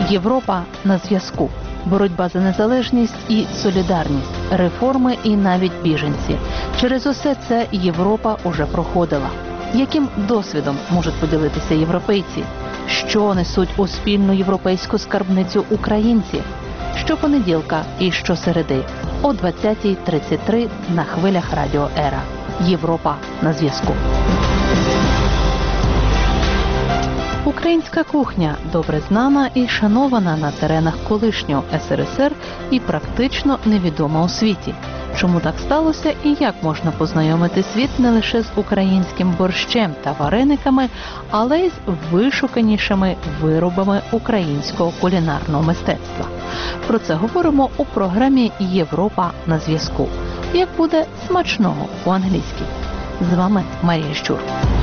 Європа на зв'язку. Боротьба за незалежність і солідарність, реформи і навіть біженці. Через усе це Європа уже проходила. Яким досвідом можуть поділитися європейці? Що несуть у спільну європейську скарбницю українці? Щопонеділка і щосереди о 20:33 на хвилях Радіо Ера. Європа на зв'язку. Українська кухня добре знана і шанована на теренах колишнього СРСР і практично невідома у світі. Чому так сталося і як можна познайомити світ не лише з українським борщем та варениками, але й з вишуканішими виробами українського кулінарного мистецтва. Про це говоримо у програмі «Європа на зв'язку». Як буде смачного по-англійськи. З вами Марія Щур.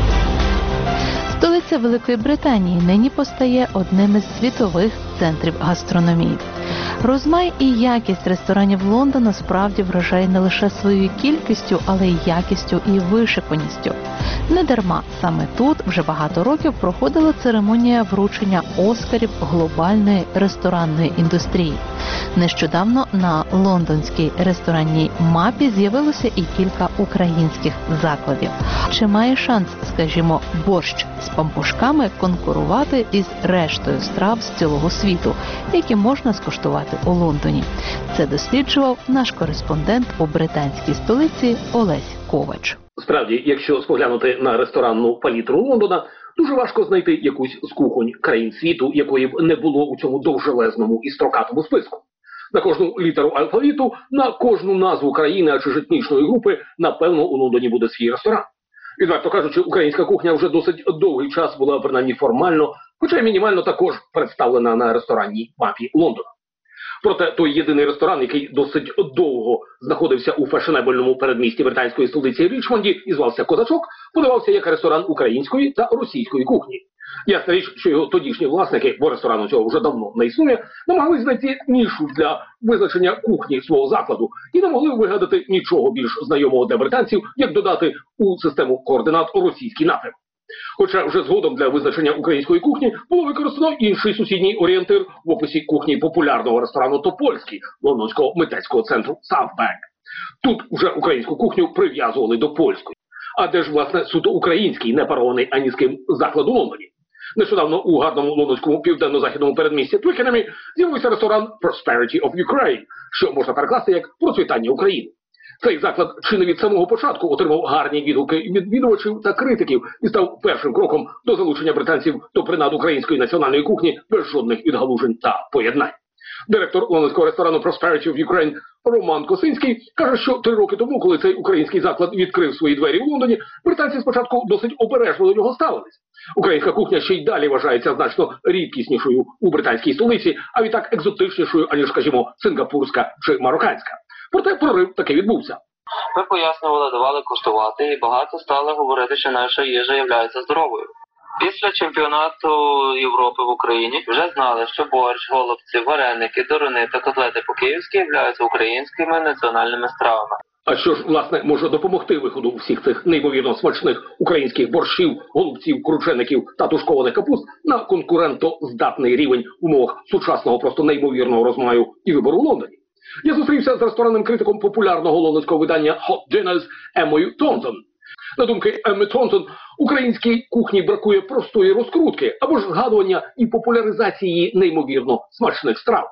Столиця Великої Британії нині постає одним із світових центрів гастрономії. Розмай і якість ресторанів Лондона справді вражає не лише своєю кількістю, але й якістю і вишиканістю. Недарма саме тут вже багато років проходила церемонія вручення Оскарів глобальної ресторанної індустрії. Нещодавно на лондонській ресторанній мапі з'явилося і кілька українських закладів. Чи має шанс, скажімо, борщ з пампушками конкурувати із рештою страв з цілого світу, які можна скуштувати у Лондоні? Це досліджував наш кореспондент у британській столиці Олесь Ковач. Справді, якщо споглянути на ресторанну палітру Лондона, дуже важко знайти якусь з кухонь країн світу, якої б не було у цьому довжелезному і строкатому списку. На кожну літеру алфавіту, на кожну назву країни а чи ж етнічної групи, напевно, у Лондоні буде свій ресторан. Відверто кажучи, українська кухня вже досить довгий час була, принаймні формально, хоча й мінімально також представлена на ресторанній мапі Лондона. Проте той єдиний ресторан, який досить довго знаходився у фешенебельному передмісті британської столиці Річмонді і звався «Козачок», подавався як ресторан української та російської кухні. Ясна річ, що його тодішні власники, бо ресторану цього вже давно не існує, намагались знайти нішу для визначення кухні свого закладу і не могли вигадати нічого більш знайомого для британців, як додати у систему координат російський напрям. Хоча вже згодом для визначення української кухні було використано інший сусідній орієнтир в описі кухні популярного ресторану «Топольський» лондонського митецького центру Southbank. Тут вже українську кухню прив'язували до польської. А де ж, власне, суто український, не парований ані з ким заклад у Лондоні? Нещодавно у гарному лондонському південно-західному передмісті Твікенемі з'явився ресторан Prosperity of Ukraine, що можна перекласти як «Процвітання України». Цей заклад чи не від самого початку отримав гарні відгуки відвідувачів та критиків і став першим кроком до залучення британців до принад української національної кухні без жодних відгалужень та поєднань. Директор лондонського ресторану Prosperity of Ukraine Роман Косинський каже, що 3 роки тому, коли цей український заклад відкрив свої двері у Лондоні, британці спочатку досить обережно до нього ставились. Українська кухня ще й далі вважається значно рідкіснішою у британській столиці, а відтак екзотичнішою, аніж, скажімо, сингапурська чи марокканська. Проте прорив таки відбувся. Ми пояснювали, давали куштувати, і багато стали говорити, що наша їжа є здоровою. Після чемпіонату Європи в Україні вже знали, що борщ, голубці, вареники, деруни та котлети по-київськи являються українськими національними стравами. А що ж, власне, може допомогти виходу всіх цих неймовірно смачних українських борщів, голубців, кручеників та тушкованих капуст на конкурентоздатний рівень в умовах сучасного просто неймовірного розмаю і вибору в Лондоні? Я зустрівся з ресторанним критиком популярного лондонського видання Hot Dinners Еммою Тонтон. На думки Емми Тонтон, українській кухні бракує простої розкрутки або ж згадування і популяризації неймовірно смачних страв.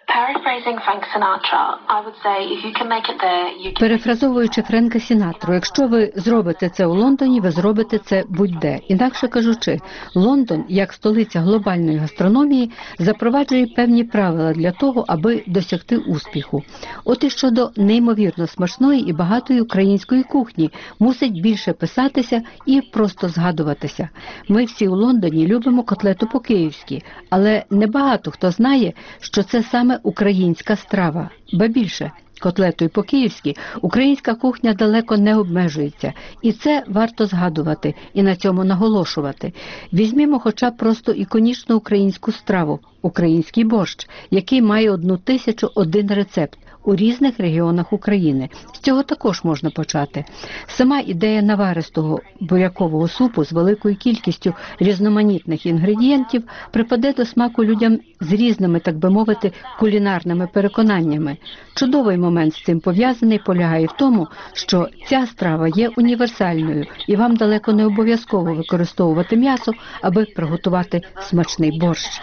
Перефразовуючи Френка Сінатру, якщо ви зробите це у Лондоні, ви зробите це будь-де. Інакше кажучи, Лондон, як столиця глобальної гастрономії, запроваджує певні правила для того, аби досягти успіху. От і щодо неймовірно смачної і багатої української кухні, мусить більше писатися і просто згадуватися. Ми всі у Лондоні любимо котлету по-київськи, але небагато хто знає, що це саме українська страва. Ба більше, котлетою по-київськи українська кухня далеко не обмежується. І це варто згадувати і на цьому наголошувати. Візьмімо хоча б просто іконічну українську страву – український борщ, який має 1001 рецепт. у різних регіонах України. З цього також можна почати. Сама ідея наваристого бурякового супу з великою кількістю різноманітних інгредієнтів припаде до смаку людям з різними, так би мовити, кулінарними переконаннями. Чудовий момент з цим пов'язаний полягає в тому, що ця страва є універсальною і вам далеко не обов'язково використовувати м'ясо, аби приготувати смачний борщ.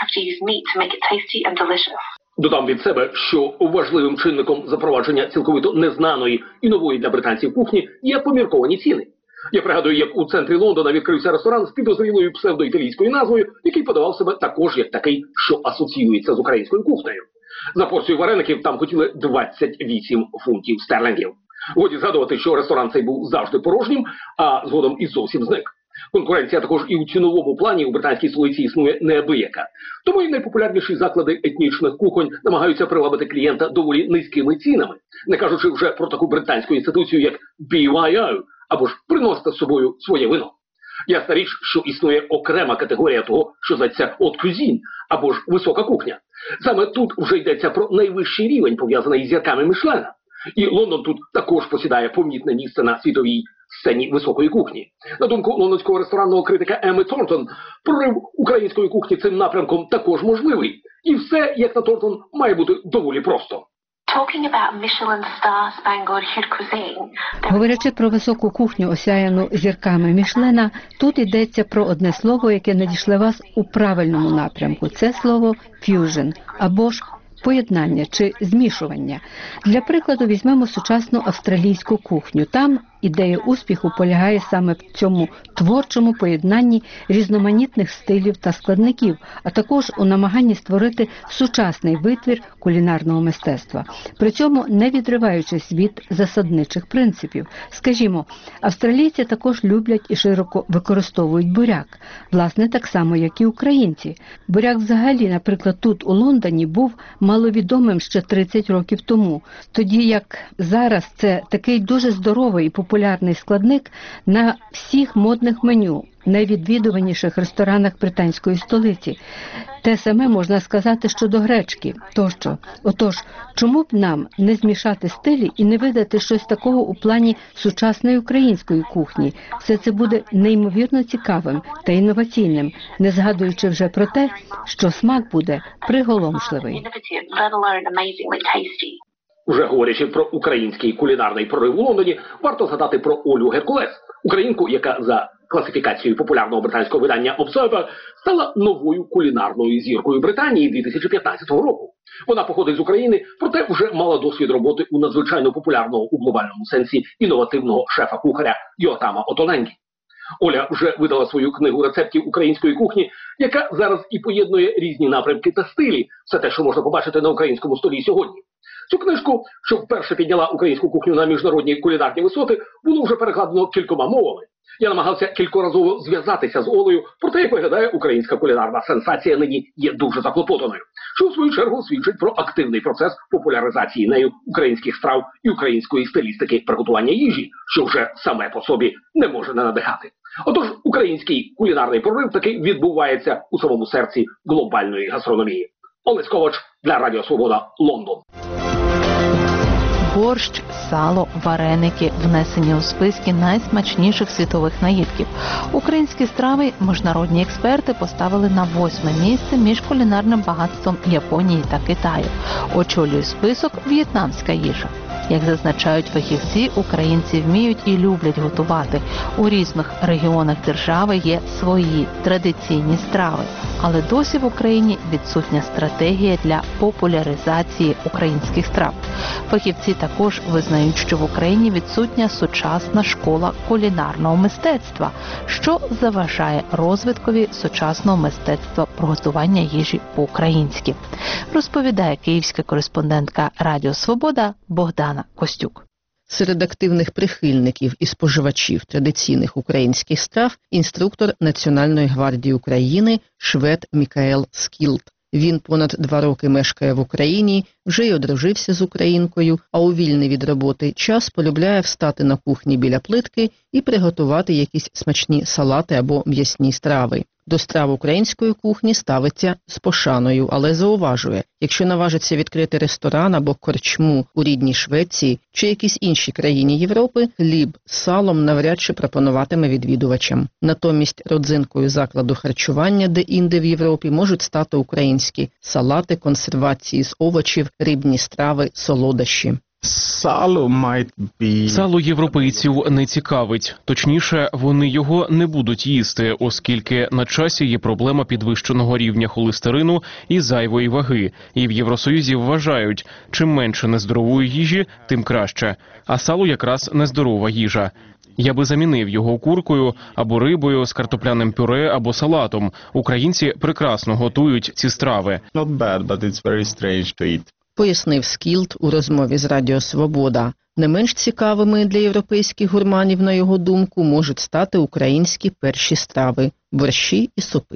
Додам від себе, що важливим чинником запровадження цілковито незнаної і нової для британців кухні є помірковані ціни. Я пригадую, як у центрі Лондона відкрився ресторан з підозрілою псевдоіталійською назвою, який подавав себе також як такий, що асоціюється з українською кухнею. За порцію вареників там хотіли 28 фунтів стерлінгів. Годі згадувати, що ресторан цей був завжди порожнім, а згодом і зовсім зник. Конкуренція також і у ціновому плані у британській столиці існує неабияка. Тому і найпопулярніші заклади етнічних кухонь намагаються привабити клієнта доволі низькими цінами, не кажучи вже про таку британську інституцію, як BYO, або ж приносите з собою своє вино. Ясна річ, що існує окрема категорія того, що зветься haute cuisine, або ж висока кухня. Саме тут вже йдеться про найвищий рівень, пов'язаний із зірками Мішлена. І Лондон тут також посідає помітне місце на світовій сцені високої кухні. На думку лондонського ресторанного критика Емми Торнтон, прорив української кухні цим напрямком також можливий. І все, як на Торнтон, має бути доволі просто. Говорячи про високу кухню, осяяну зірками Мішлена, тут йдеться про одне слово, яке надійшле вас у правильному напрямку. Це слово «ф'южн» або ж поєднання чи змішування. Для прикладу візьмемо сучасну австралійську кухню. Там ідея успіху полягає саме в цьому творчому поєднанні різноманітних стилів та складників, а також у намаганні створити сучасний витвір кулінарного мистецтва. При цьому не відриваючись від засадничих принципів. Скажімо, австралійці також люблять і широко використовують буряк. Власне, так само, як і українці. Буряк взагалі, наприклад, тут у Лондоні був маловідомим ще 30 років тому. Тоді як зараз це такий дуже здоровий і популярний складник на всіх модних меню, найвідвідуваніших ресторанах британської столиці. Те саме можна сказати щодо гречки тощо. Отож, чому б нам не змішати стилі і не видати щось такого у плані сучасної української кухні? Все це буде неймовірно цікавим та інноваційним, не згадуючи вже про те, що смак буде приголомшливий. Вже говорячи про український кулінарний прорив у Лондоні, варто згадати про Олю Геркулес, українку, яка за класифікацією популярного британського видання Observer стала новою кулінарною зіркою Британії 2015 року. Вона походить з України, проте вже мала досвід роботи у надзвичайно популярного у глобальному сенсі інновативного шефа-кухаря Йотама Отоленгі. Оля вже видала свою книгу рецептів української кухні, яка зараз і поєднує різні напрямки та стилі, все те, що можна побачити на українському столі сьогодні. Цю книжку, що вперше підняла українську кухню на міжнародні кулінарні висоти, було вже перекладено кількома мовами. Я намагався кількоразово зв'язатися з Олею, проте, як виглядає, українська кулінарна сенсація нині є дуже заклопотаною, що у свою чергу свідчить про активний процес популяризації нею українських страв і української стилістики приготування їжі, що вже саме по собі не може не надихати. Отож, український кулінарний прорив таки відбувається у самому серці глобальної гастрономії. Олесь Ковач для Радіо Свобода, Лондон. Борщ, сало, вареники внесені у списки найсмачніших світових наїдків. Українські страви міжнародні експерти поставили на 8-ме місце між кулінарним багатством Японії та Китаю. Очолює список в'єтнамська їжа. Як зазначають фахівці, українці вміють і люблять готувати. У різних регіонах держави є свої традиційні страви. Але досі в Україні відсутня стратегія для популяризації українських страв. Фахівці також визнають, що в Україні відсутня сучасна школа кулінарного мистецтва, що заважає розвиткові сучасного мистецтва приготування їжі по-українськи. Розповідає київська кореспондентка Радіо Свобода Богдана Костюк. Серед активних прихильників і споживачів традиційних українських страв інструктор Національної гвардії України швед Мікаел Скілд. Він понад 2 роки мешкає в Україні, вже й одружився з українкою, а у вільний від роботи час полюбляє встати на кухні біля плитки і приготувати якісь смачні салати або м'ясні страви. До страв української кухні ставиться з пошаною, але зауважує, якщо наважиться відкрити ресторан або корчму у рідній Швеції чи якійсь іншій країні Європи, хліб з салом навряд чи пропонуватиме відвідувачам. Натомість родзинкою закладу харчування де-інде в Європі можуть стати українські салати, консервації з овочів, рибні страви, солодощі. Сало європейців не цікавить. Точніше, вони його не будуть їсти, оскільки на часі є проблема підвищеного рівня холестерину і зайвої ваги. І в Євросоюзі вважають, чим менше нездорової їжі, тим краще. А сало якраз нездорова їжа. Я би замінив його куркою або рибою з картопляним пюре або салатом. Українці прекрасно готують ці страви. Пояснив Скілт у розмові з Радіо Свобода. Не менш цікавими для європейських гурманів, на його думку, можуть стати українські перші страви – борщі і супи.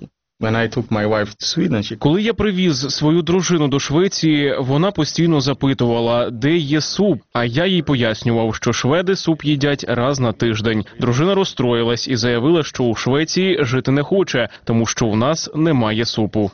Коли я привіз свою дружину до Швеції, вона постійно запитувала, де є суп, а я їй пояснював, що шведи суп їдять раз на тиждень. Дружина розстроїлась і заявила, що у Швеції жити не хоче, тому що у нас немає супу.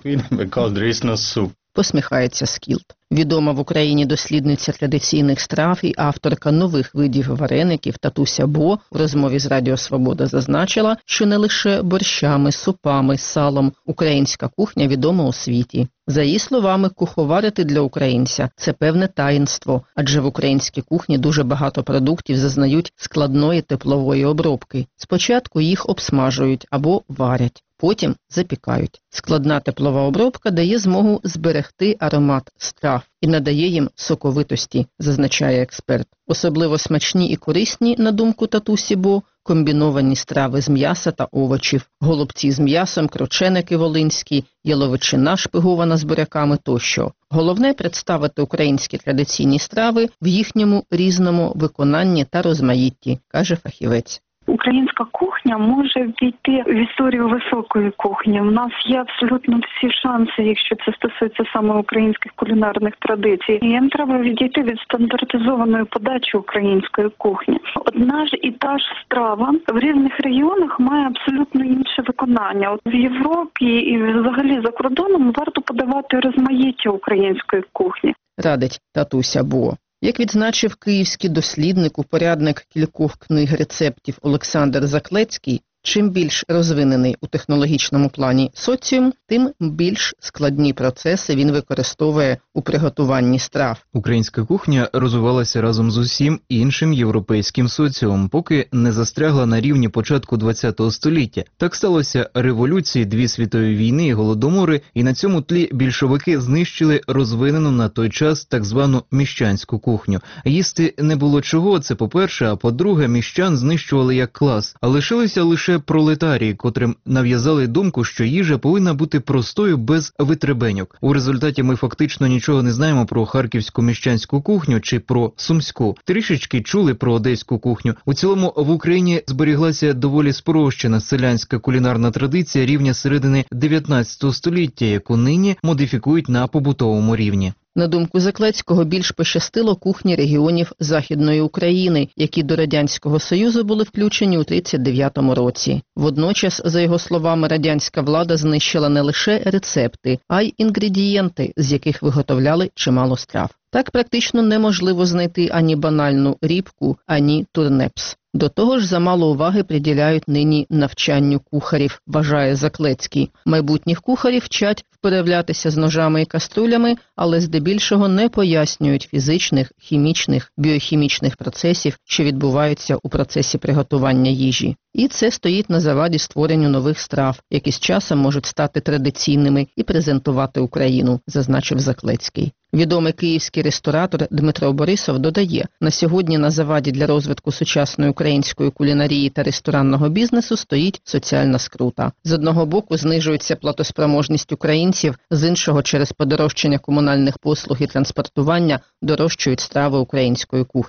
Посміхається Скілт. Відома в Україні дослідниця традиційних страв і авторка нових видів вареників Татуся Бо в розмові з Радіо Свобода зазначила, що не лише борщами, супами, салом українська кухня відома у світі. За її словами, куховарити для українця – це певне таїнство, адже в українській кухні дуже багато продуктів зазнають складної теплової обробки. Спочатку їх обсмажують або варять. Потім запікають. Складна теплова обробка дає змогу зберегти аромат страв і надає їм соковитості, зазначає експерт. Особливо смачні і корисні, на думку Татусі Бо, комбіновані страви з м'яса та овочів, голубці з м'ясом, крученики волинські, яловичина шпигована з буряками тощо. Головне – представити українські традиційні страви в їхньому різному виконанні та розмаїтті, каже фахівець. Українська кухня може ввійти в історію високої кухні. У нас є абсолютно всі шанси, якщо це стосується саме українських кулінарних традицій. І їм треба відійти від стандартизованої подачі української кухні. Одна ж і та ж страва в різних регіонах має абсолютно інше виконання. От в Європі і взагалі за кордоном варто подавати розмаїття української кухні. Радить Татуся Бо. Як відзначив київський дослідник, упорядник кількох книг рецептів Олександр Заклецький, чим більш розвинений у технологічному плані соціум, тим більш складні процеси він використовує у приготуванні страв. Українська кухня розвивалася разом з усім іншим європейським соціумом, поки не застрягла на рівні початку ХХ століття. Так сталося революції, дві світові війни і голодомори, і на цьому тлі більшовики знищили розвинену на той час так звану міщанську кухню. Їсти не було чого, це по-перше, а по-друге, міщан знищували як клас, а лишилися лише пролетарії, котрим нав'язали думку, що їжа повинна бути простою, без витребеньок. У результаті ми фактично нічого не знаємо про харківську міщанську кухню чи про сумську. Трішечки чули про одеську кухню. У цілому в Україні зберіглася доволі спрощена селянська кулінарна традиція рівня середини 19 століття, яку нині модифікують на побутовому рівні. На думку Заклецького, більш пощастило кухні регіонів Західної України, які до Радянського Союзу були включені у 1939 році. Водночас, за його словами, радянська влада знищила не лише рецепти, а й інгредієнти, з яких виготовляли чимало страв. Так практично неможливо знайти ані банальну рібку, ані турнепс. До того ж, замало уваги приділяють нині навчанню кухарів, вважає Заклецький. Майбутніх кухарів вчать вправлятися з ножами і каструлями, але здебільшого не пояснюють фізичних, хімічних, біохімічних процесів, що відбуваються у процесі приготування їжі. І це стоїть на заваді створенню нових страв, які з часом можуть стати традиційними і презентувати Україну, зазначив Заклецький. Відомий київський ресторатор Дмитро Борисов додає, на сьогодні на заваді для розвитку сучасної української кулінарії та ресторанного бізнесу стоїть соціальна скрута. З одного боку знижується платоспроможність українців, з іншого через подорожчання комунальних послуг і транспортування дорожчають страви української кухні.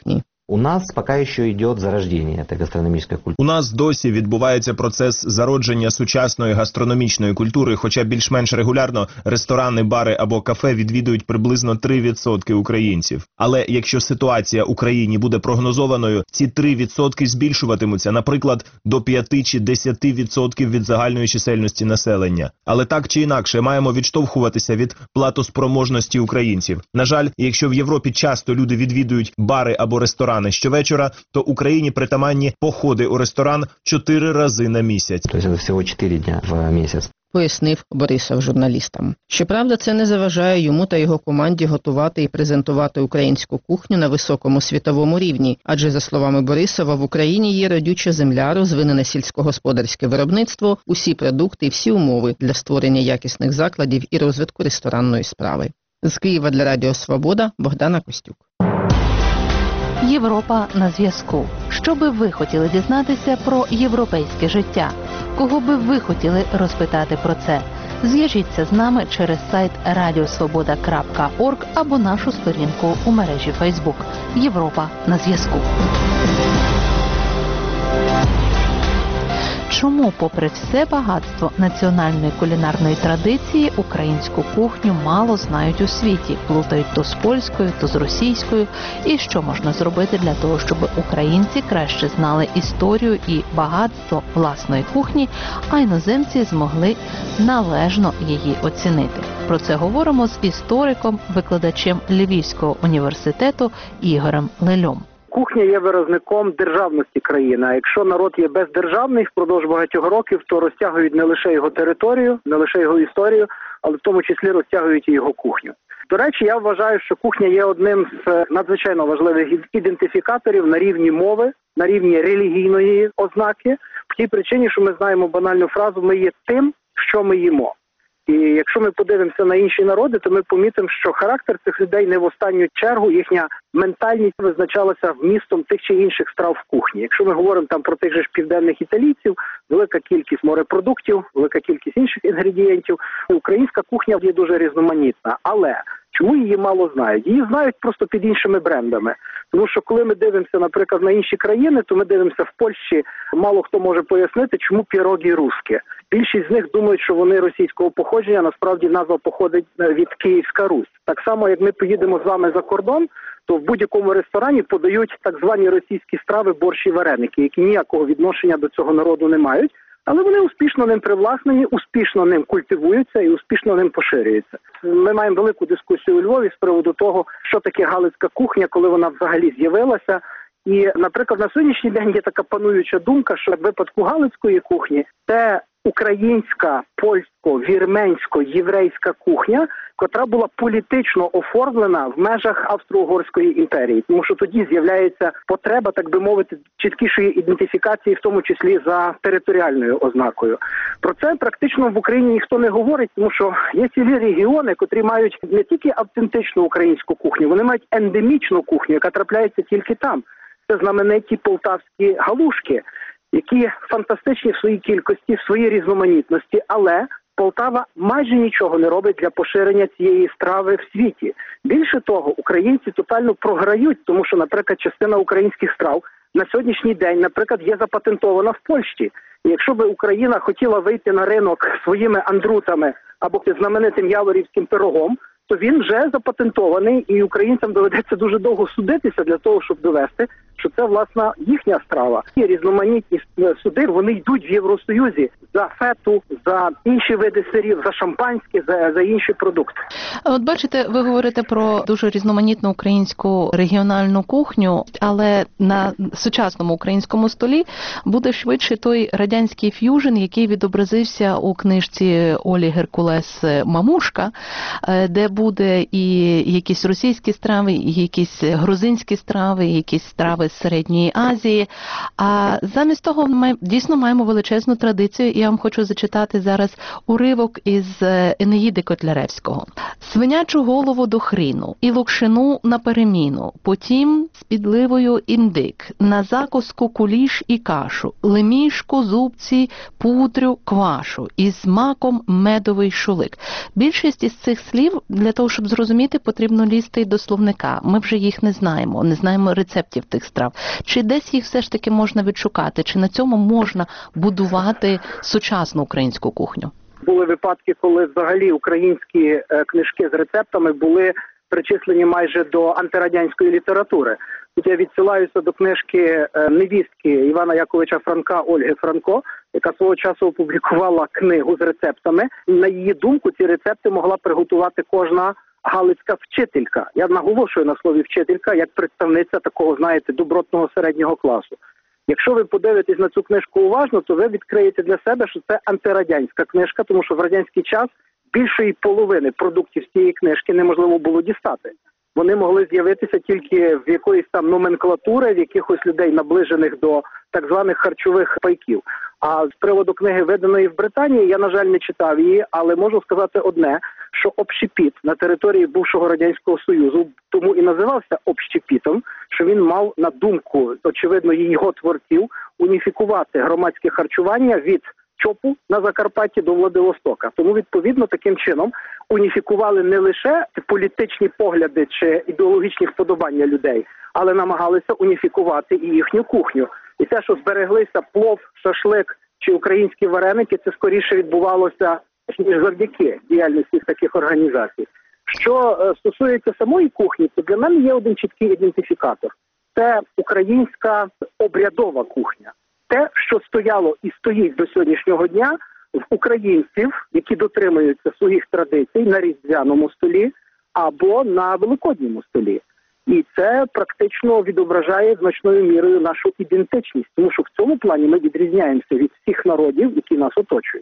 У нас пока еще идет зарождение этой гастрономической культуры. У нас досі відбувається процес зародження сучасної гастрономічної культури, хоча більш-менш регулярно ресторани, бари або кафе відвідують приблизно 3% українців. Але якщо ситуація в Україні буде прогнозованою, ці 3% збільшуватимуться, наприклад, до 5 чи 10% від загальної чисельності населення. Але так чи інакше маємо відштовхуватися від платоспроможності українців. На жаль, якщо в Європі часто люди відвідують бари або ресторани щовечора, то Україні притаманні походи у ресторан 4 рази на місяць. Тобто це всього 4 дня в місяць. Пояснив Борисов журналістам. Щоправда, це не заважає йому та його команді готувати і презентувати українську кухню на високому світовому рівні, адже, за словами Борисова, в Україні є родюча земля, розвинене сільськогосподарське виробництво, усі продукти і всі умови для створення якісних закладів і розвитку ресторанної справи. З Києва для Радіо Свобода Богдана Костюк. Європа на зв'язку. Що би ви хотіли дізнатися про європейське життя? Кого би ви хотіли розпитати про це? Зв'яжіться з нами через сайт radiosvoboda.org або нашу сторінку у мережі Facebook. Європа на зв'язку. Чому, попри все багатство національної кулінарної традиції, українську кухню мало знають у світі, плутають то з польською, то з російською? І що можна зробити для того, щоб українці краще знали історію і багатство власної кухні, а іноземці змогли належно її оцінити? Про це говоримо з істориком, викладачем Львівського університету Ігорем Лельом. Кухня є виразником державності країни. А якщо народ є бездержавний впродовж багатьох років, то розтягують не лише його територію, не лише його історію, але в тому числі розтягують і його кухню. До речі, я вважаю, що кухня є одним з надзвичайно важливих ідентифікаторів на рівні мови, на рівні релігійної ознаки, в тій причині, що ми знаємо банальну фразу «ми є тим, що ми їмо». І якщо ми подивимося на інші народи, то ми помітимо, що характер цих людей не в останню чергу, їхня ментальність визначалася вмістом тих чи інших страв в кухні. Якщо ми говоримо там про тих же ж південних італійців, велика кількість морепродуктів, велика кількість інших інгредієнтів, українська кухня є дуже різноманітна. Але чому її мало знають? Її знають просто під іншими брендами. Тому що коли ми дивимося, наприклад, на інші країни, то ми дивимося в Польщі, мало хто може пояснити, чому пірогі русські. Більшість з них думають, що вони російського походження, насправді назва походить від Київська Русь. Так само, як ми поїдемо з вами за кордон, то в будь-якому ресторані подають так звані російські страви, борщ і вареники, які ніякого відношення до цього народу не мають, але вони успішно ним привласнені, успішно ним культивуються і успішно ним поширюються. Ми маємо велику дискусію у Львові з приводу того, що таке галицька кухня, коли вона взагалі з'явилася. І, наприклад, на сьогоднішній день є така пануюча думка, що в випадку галицької кухні це українська, польсько-вірменсько-єврейська кухня, котра була політично оформлена в межах Австро-Угорської імперії. Тому що тоді з'являється потреба, так би мовити, чіткішої ідентифікації, в тому числі за територіальною ознакою. Про це практично в Україні ніхто не говорить, тому що є цілі регіони, котрі мають не тільки автентичну українську кухню, вони мають ендемічну кухню, яка трапляється тільки там. Це знамениті полтавські галушки, які фантастичні в своїй кількості, в своїй різноманітності, але Полтава майже нічого не робить для поширення цієї страви в світі. Більше того, українці тотально програють, тому що, наприклад, частина українських страв на сьогоднішній день, наприклад, є запатентована в Польщі. І якщо би Україна хотіла вийти на ринок своїми андрутами або знаменитим яворівським пирогом, то він вже запатентований, і українцям доведеться дуже довго судитися для того, щоб довести, що це, власне, їхня страва. І різноманітні суди, вони йдуть в Євросоюзі за фету, за інші види сирів, за шампанське, за інші продукти. От бачите, ви говорите про дуже різноманітну українську регіональну кухню, але на сучасному українському столі буде швидше той радянський ф'южн, який відобразився у книжці Олі Геркулес «Мамушка», де буде і якісь російські страви, і якісь грузинські страви, і якісь страви з Середньої Азії. А замість того ми дійсно маємо величезну традицію, і я вам хочу зачитати зараз уривок із Енеїди Котляревського. «Свинячу голову до хріну, і локшину на переміну, потім з підливою індик, на закуску куліш і кашу, лемішку, зубці, пудрю, квашу, із маком медовий шулик». Більшість із цих слів, для того, щоб зрозуміти, потрібно лізти до словника. Ми вже їх не знаємо рецептів тих страв. страв. Чи десь їх все ж таки можна відшукати? Чи на цьому можна будувати сучасну українську кухню? Були випадки, коли взагалі українські книжки з рецептами були причислені майже до антирадянської літератури. Тут я відсилаюся до книжки невістки Івана Яковича Франка Ольги Франко, яка свого часу опублікувала книгу з рецептами. На її думку, ці рецепти могла приготувати кожна галицька вчителька. Я наголошую на слові вчителька як представниця такого, знаєте, добротного середнього класу. Якщо ви подивитесь на цю книжку уважно, то ви відкриєте для себе, що це антирадянська книжка, тому що в радянський час більшої половини продуктів з цієї книжки неможливо було дістати. Вони могли з'явитися тільки в якоїсь там номенклатури, в якихось людей, наближених до так званих харчових пайків. А з приводу книги, виданої в Британії, я, на жаль, не читав її, але можу сказати одне, що общепіт на території бувшого Радянського Союзу тому і називався общепітом, що він мав, на думку, очевидно, його творців, уніфікувати громадське харчування від ЧОПу на Закарпатті до Владивостока. Тому, відповідно, таким чином уніфікували не лише політичні погляди чи ідеологічні вподобання людей, але намагалися уніфікувати і їхню кухню. І те, що збереглися плов, шашлик чи українські вареники, це скоріше відбувалося ніж завдяки діяльності таких організацій. Що стосується самої кухні, то для мене є один чіткий ідентифікатор. Це українська обрядова кухня. Те, що стояло і стоїть до сьогоднішнього дня в українців, які дотримуються своїх традицій на різдвяному столі або на великодньому столі. І це практично відображає значною мірою нашу ідентичність, тому що в цьому плані ми відрізняємося від всіх народів, які нас оточують.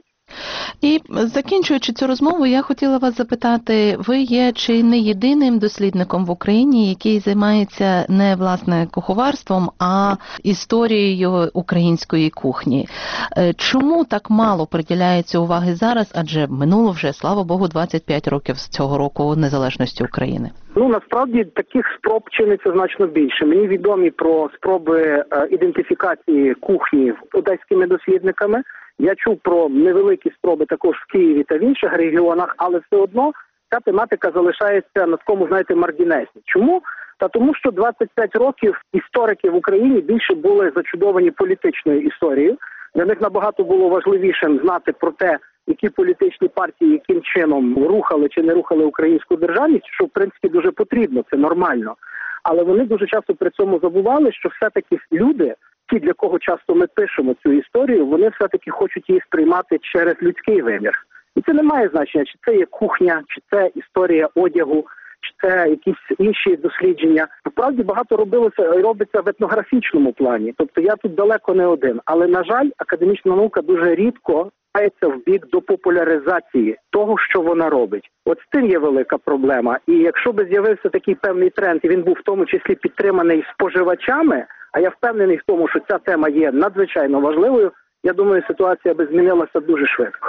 І закінчуючи цю розмову, я хотіла вас запитати, ви є чи не єдиним дослідником в Україні, який займається не власне куховарством, а історією української кухні? Чому так мало приділяється уваги зараз, адже минуло вже, слава Богу, 25 років з цього року незалежності України? Насправді таких спроб чиниться значно більше. Мені відомі про спроби ідентифікації кухні одеськими дослідниками. Я чув про невеликі спроби також в Києві та в інших регіонах, але все одно ця тематика залишається на такому, знаєте, маргінесі. Чому? Тому що 25 років історики в Україні більше були зачудовані політичною історією. Для них набагато було важливішим знати про те, які політичні партії яким чином рухали чи не рухали українську державність, що в принципі дуже потрібно, це нормально. Але вони дуже часто при цьому забували, що все-таки люди, ті, для кого часто ми пишемо цю історію, вони все-таки хочуть її сприймати через людський вимір. І це не має значення, чи це є кухня, чи це історія одягу, чи це якісь інші дослідження. Насправді багато робиться в етнографічному плані. Тобто я тут далеко не один. Але, на жаль, академічна наука дуже рідко в бік до популяризації того, що вона робить. От з тим є велика проблема. І якщо би з'явився такий певний тренд, і він був в тому числі підтриманий споживачами, а я впевнений в тому, що ця тема є надзвичайно важливою, я думаю, ситуація би змінилася дуже швидко.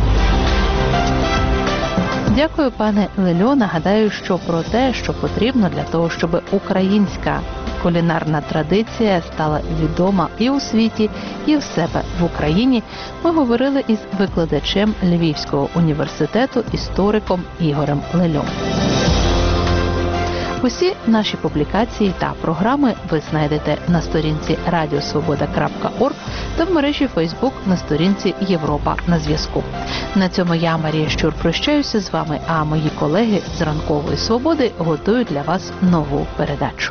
Дякую, пане Лельо. Нагадаю, що про те, що потрібно для того, щоб українська кулінарна традиція стала відома і у світі, і в себе в Україні, ми говорили із викладачем Львівського університету, істориком Ігорем Лельом. Усі наші публікації та програми ви знайдете на сторінці radiosvoboda.org та в мережі Facebook на сторінці Європа на зв'язку. На цьому я, Марія Щур, прощаюся з вами, а мої колеги з Ранкової Свободи готують для вас нову передачу.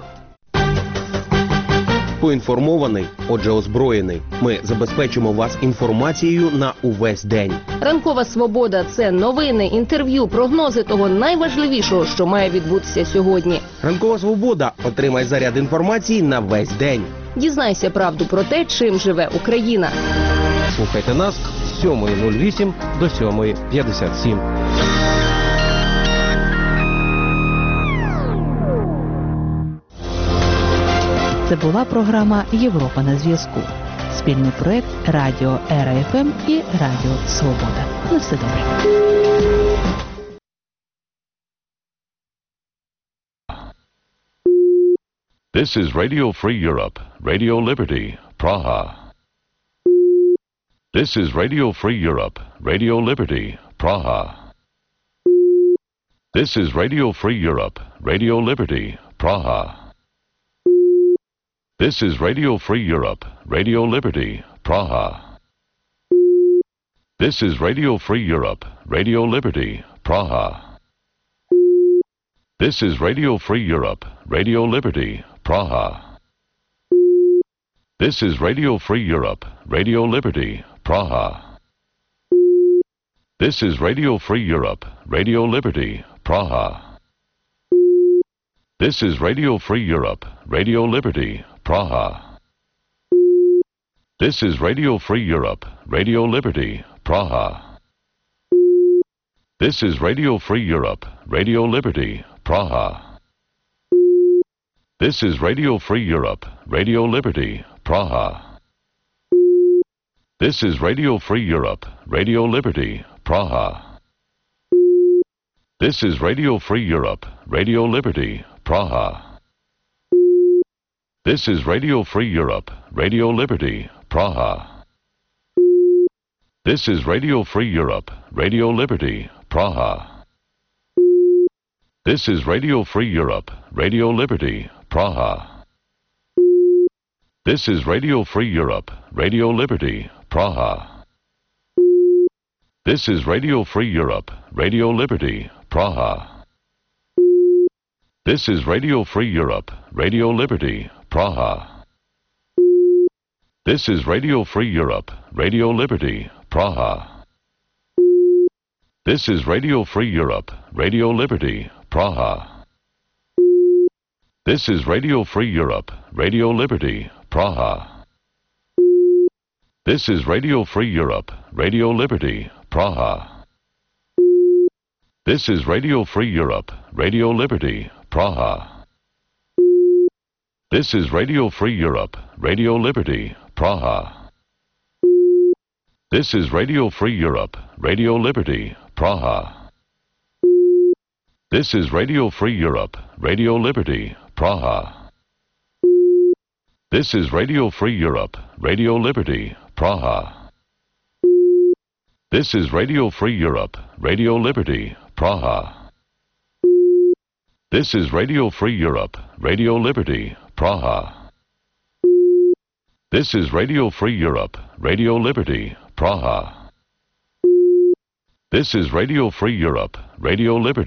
Поінформований, отже озброєний. Ми забезпечимо вас інформацією на увесь день. Ранкова Свобода – це новини, інтерв'ю, прогнози того найважливішого, що має відбутися сьогодні. Ранкова Свобода. Отримай заряд інформації на весь день. Дізнайся правду про те, чим живе Україна. Слухайте нас з 7:08 до 7:57. Це була програма «Європа на зв'язку». Спільний проєкт Радіо РФМ і Радіо Свобода. На все добре. This is Radio Free Europe, Radio Liberty, Praha. This is Radio Free Europe, Radio Liberty, Praha. This is Radio Free Europe, Radio Liberty, Praha. This is Radio Free Europe, Radio Liberty, Praha. This is Radio Free Europe, Radio Liberty, Praha. This is Radio Free Europe, Radio Liberty, Praha. This is Radio Free Europe, Radio Liberty, Praha. This is Radio Free Europe, Radio Liberty, Praha. This is Radio Free Europe, Radio Liberty, Praha. This is Radio Free Europe, Radio Liberty, Praha. This is Radio Free Europe, Radio Liberty, Praha. This is Radio Free Europe, Radio Liberty, Praha. This is Radio Free Europe, Radio Liberty, Praha. This is Radio Free Europe, Radio Liberty, Praha. This is Radio Free Europe, Radio Liberty, Praha. This is Radio Free Europe, Radio Liberty, Praha. This is Radio Free Europe, Radio Liberty, Praha. This is Radio Free Europe, Radio Liberty, Praha. This is Radio Free Europe, Radio Liberty, Praha. This is Radio Free Europe, Radio Liberty, Praha. This is Radio Free Europe, Radio Liberty, Praha. This is Radio Free Europe, Radio Liberty, Praha. This is Radio Free Europe, Radio Liberty, Praha. This is Radio Free Europe, Radio Liberty, Praha. This is Radio Free Europe, Radio Liberty, Praha. This is Radio Free Europe, Radio Liberty, Praha. This is Radio Free Europe, Radio Liberty, Praha. This is Radio Free Europe, Radio Liberty, Praha. This is Radio Free Europe, Radio Liberty, Praha. This is Radio Free Europe, Radio Liberty, Praha. This is Radio Free Europe, Radio Liberty, Praha. This is Radio Free Europe, Radio Liberty, Praha. This is Radio Free Europe, Radio Liberty.